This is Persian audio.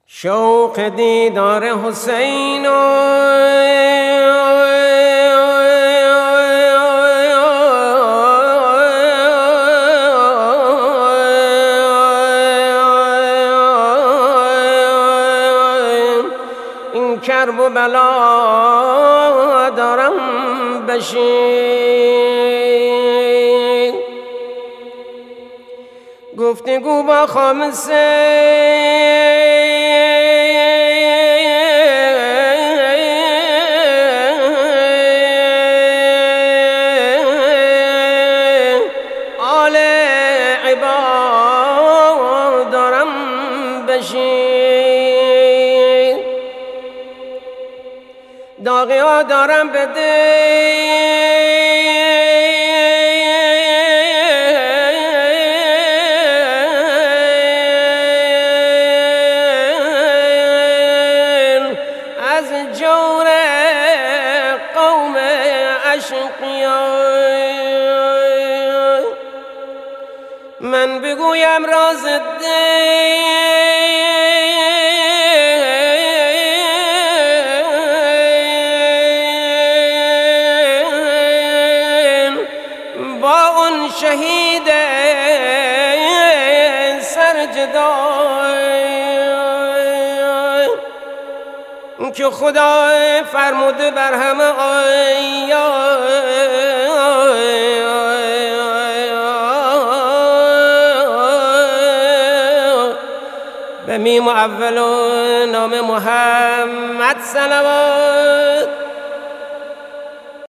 شوق دیدار حسین این کرب و بلا دارم بشین گفتگو با خامسه آل عباد دارم بشین داغی ها دارم بده از جور قوم اشقیان من بگویم راز دین با اون شهید سرجدای که خدا فرموده بر همه به میم اول نام محمد صلوات